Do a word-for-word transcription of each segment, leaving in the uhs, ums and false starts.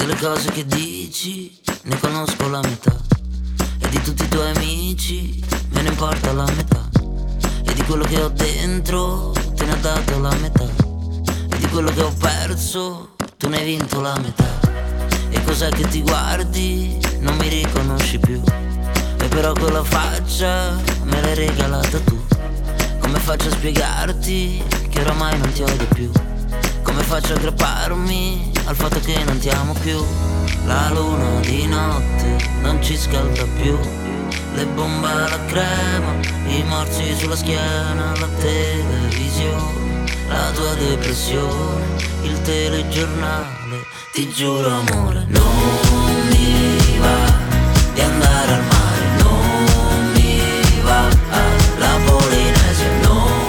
Delle cose che dici ne conosco la metà, e di tutti i tuoi amici me ne importa la metà, e di quello che ho dentro te ne ho dato la metà, e di quello che ho perso tu ne hai vinto la metà. E cos'è che ti guardi, non mi riconosci più, e però quella faccia me l'hai regalata tu. Come faccio a spiegarti che oramai non ti odio più? Come faccio a aggrapparmi al fatto che non ti amo più? La luna di notte non ci scalda più, le bombe alla crema, i morsi sulla schiena, la televisione, la tua depressione, il telegiornale. Ti giuro amore, non mi va di andare al mare, non mi va alla Polinesia, non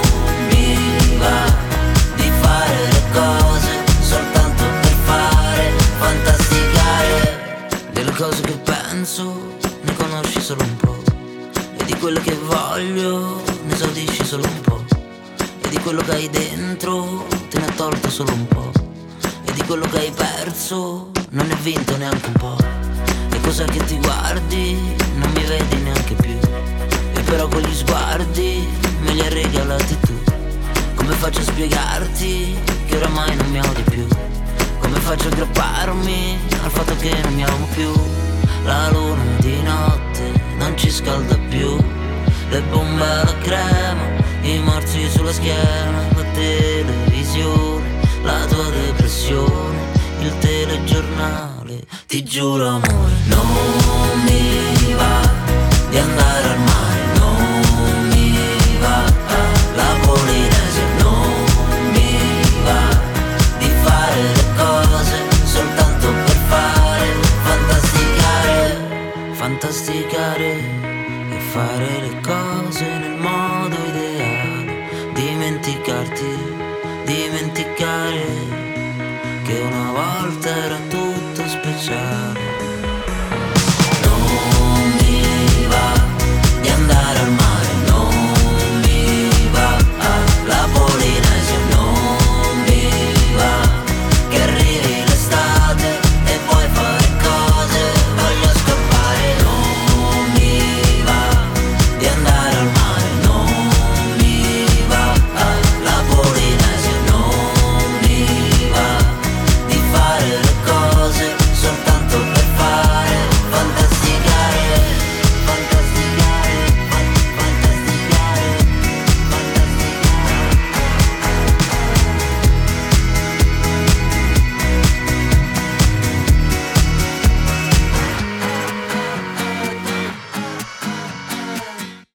mi va di fare le cose soltanto per fare, fantasticare. Delle cose che penso ne conosci solo un po', e di quelle che voglio ne esaudisci solo un po', e di quello che hai dentro te ne ho tolto solo un po', e di quello che hai perso non ne hai vinto neanche un po'. E cos'è che ti guardi, non mi vedi neanche più, e però quegli sguardi me li hai regalati tu. Come faccio a spiegarti che oramai non mi odi più? Come faccio a aggrapparmi al fatto che non mi amo più? La luna di notte non ci scalda più, le bombe alla crema, i morsi sulla schiena, la televisione, la tua depressione, il telegiornale. Ti giuro amore, non mi va di andare al mare, non mi va alla Polinesia, non mi va di fare le cose soltanto per fare, fantasticare, fantasticare e fare le cose nel modo ideale, dimenticarti, dimenticare che una volta era tutto speciale.